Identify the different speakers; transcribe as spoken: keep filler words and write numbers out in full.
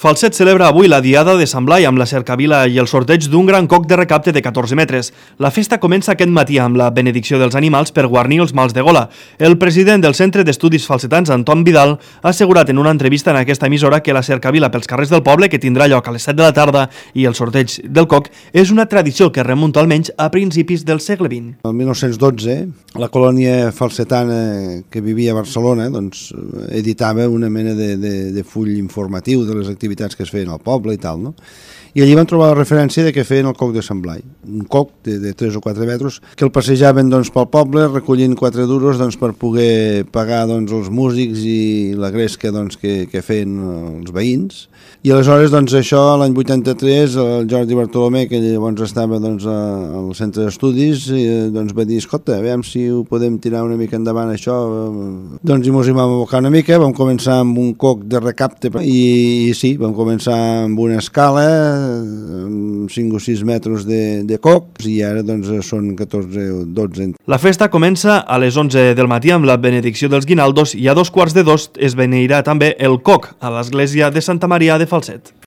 Speaker 1: Falset celebra avui la Diada de Sant Blai amb la cercavila i el sorteig d'un gran coc de recapte de catorze metres. La festa comença aquest matí amb la benedicció dels animals per guarnir els mals de gola. El president del Centre d'Estudis Falsetans, Anton Vidal, ha assegurat en una entrevista en aquesta emissora que la cercavila pels carrers del poble, que tindrà lloc a les set de la tarda, i el sorteig del coc és una tradició que remunta almenys a principis del segle vint.
Speaker 2: El mil nou-cents dotze, la colònia falsetana que vivia a Barcelona doncs, editava una mena de, de, de full informatiu de les activitats que es feien al poble i tal, no? I allí van trobar la referència de que feien el coc de Sant Blai, un coc de, de tres o quatre metres, que el passejaven doncs, pel poble recollint quatre duros doncs, per poder pagar doncs, els músics i la gresca doncs, que, que feien els veïns. I aleshores, doncs, això, l'any vuitanta-tres, el Jordi Bartolomé, que llavors estava doncs, al centre d'estudis, doncs, va dir, escolta, a veure si ho podem tirar una mica endavant, això. Doncs i ens hi vam abocar una mica, vam començar amb un coc de recapte i, i sí, vam començar amb una escala, cinc o sis metres de, de cocs, i ara doncs, són catorze o dotze.
Speaker 1: La festa comença a les onze del matí amb la benedicció dels guinaldos i a dos quarts de dos es beneirà també el coc a l'església de Santa Maria de Falset.